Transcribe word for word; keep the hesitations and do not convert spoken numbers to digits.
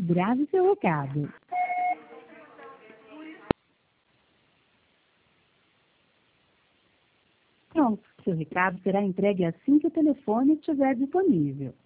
Grave seu recado. Pronto, seu recado será entregue assim que o telefone estiver disponível.